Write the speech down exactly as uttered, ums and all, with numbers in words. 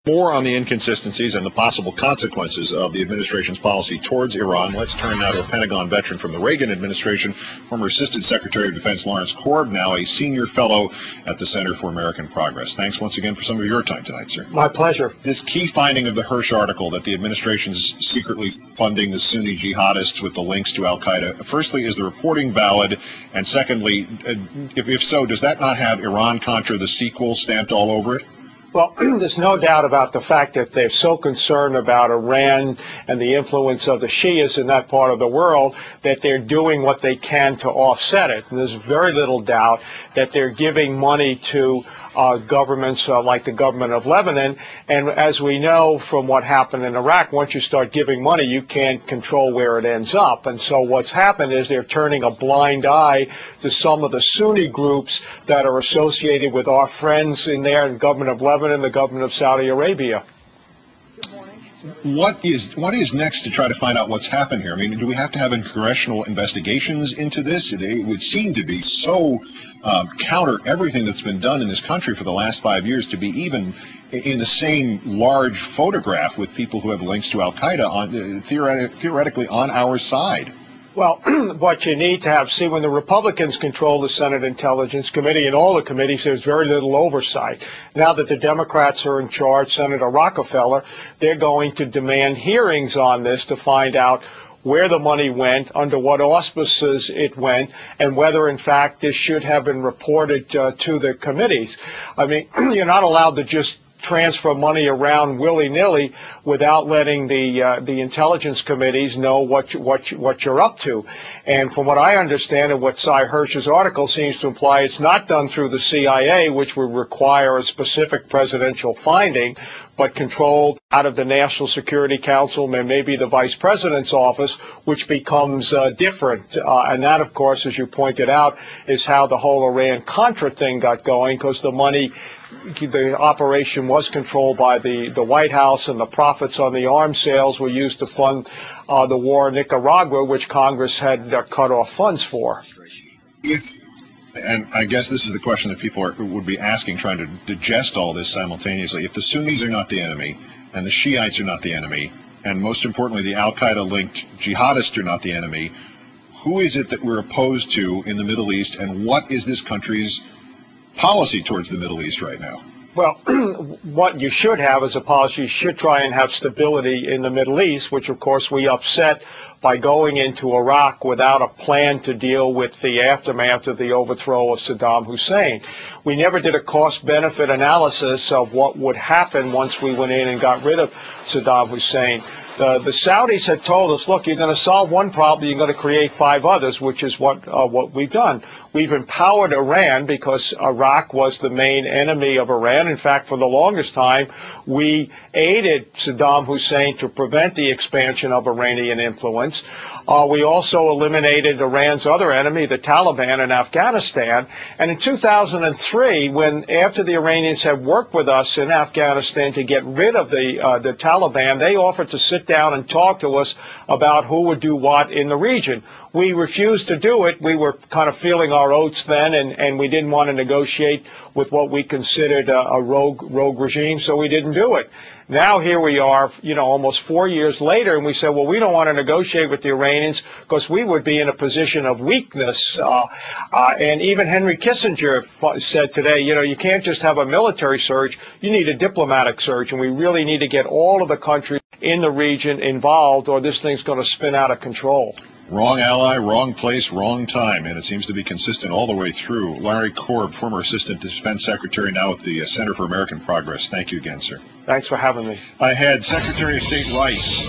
More on the inconsistencies and the possible consequences of the administration's policy towards Iran. Let's turn now to a Pentagon veteran from the Reagan administration, former Assistant Secretary of Defense Lawrence Korb, now a senior fellow at the Center for American Progress. Thanks once again for some of your time tonight, sir. My pleasure. This key finding of the Hersh article that the administration's secretly funding the Sunni jihadists with the links to al-Qaeda, firstly, is the reporting valid? And secondly, if, if so, does that not have Iran-Contra, the sequel, stamped all over it? Well, there's no doubt about the fact that they're so concerned about Iran and the influence of the Shias in that part of the world that they're doing what they can to offset it. And there's very little doubt that they're giving money to uh, governments uh, like the government of Lebanon. And as we know from what happened in Iraq, once you start giving money, you can't control where it ends up. And so what's happened is they're turning a blind eye to some of the Sunni groups that are associated with our friends in there in the government of Lebanon and the government of Saudi Arabia. What is what is next to try to find out what's happened here? I mean, do we have to have congressional investigations into this? They would seem to be so um, counter everything that's been done in this country for the last five years to be even in the same large photograph with people who have links to al-Qaeda on uh, theoretic, theoretically on our side. Well, what you need to have, see, when the Republicans control the Senate Intelligence Committee and all the committees, there's very little oversight. Now that the Democrats are in charge, Senator Rockefeller, they're going to demand hearings on this to find out where the money went, under what auspices it went, and whether, in fact, this should have been reported uh, to the committees. I mean, you're not allowed to just transfer money around willy-nilly without letting the uh, the intelligence committees know what you, what you, what you're up to. And from what I understand and what Cy Hersh's article seems to imply, it's not done through the C I A, which would require a specific presidential finding, but controlled out of the National Security Council and maybe the Vice President's office, which becomes uh, different. Uh, and that, of course, as you pointed out, is how the whole Iran-Contra thing got going, because the money, the operation was controlled by the, the White House, and the profits on the arms sales were used to fund uh, the war in Nicaragua, which Congress had uh, cut off funds for. If, and I guess this is the question that people are, would be asking, trying to digest all this simultaneously. If the Sunnis are not the enemy, and the Shiites are not the enemy, and most importantly, the al-Qaeda-linked jihadists are not the enemy, who is it that we're opposed to in the Middle East, and what is this country's policy towards the Middle East right now? Well, what you should have as a policy, you should try and have stability in the Middle East, which, of course, we upset by going into Iraq without a plan to deal with the aftermath of the overthrow of Saddam Hussein. We never did a cost-benefit analysis of what would happen once we went in and got rid of Saddam Hussein. The, the Saudis had told us, look, you're going to solve one problem, you're going to create five others, which is what uh, what we've done. We've empowered Iran because Iraq was the main enemy of Iran. In fact, for the longest time, we aided Saddam Hussein to prevent the expansion of Iranian influence. Uh, we also eliminated Iran's other enemy, the Taliban, in Afghanistan. And in two thousand three, when after the Iranians had worked with us in Afghanistan to get rid of the uh, the Taliban, they offered to sit down and talk to us about who would do what in the region. We refused to do it. We were kind of feeling our oats then, and, and we didn't want to negotiate with what we considered a, a rogue rogue regime, so we didn't do it. Now here we are, you know, almost four years later, and we said, well, we don't want to negotiate with the Iranians because we would be in a position of weakness. Uh, uh, and even Henry Kissinger said today, you know, you can't just have a military surge, you need a diplomatic surge, and we really need to get all of the countries in the region involved, or this thing's going to spin out of control. Wrong ally, wrong place, wrong time, and it seems to be consistent all the way through. Larry Korb, former Assistant Defense Secretary, now at the Center for American Progress. Thank you again, sir. Thanks for having me. I had Secretary of State Rice.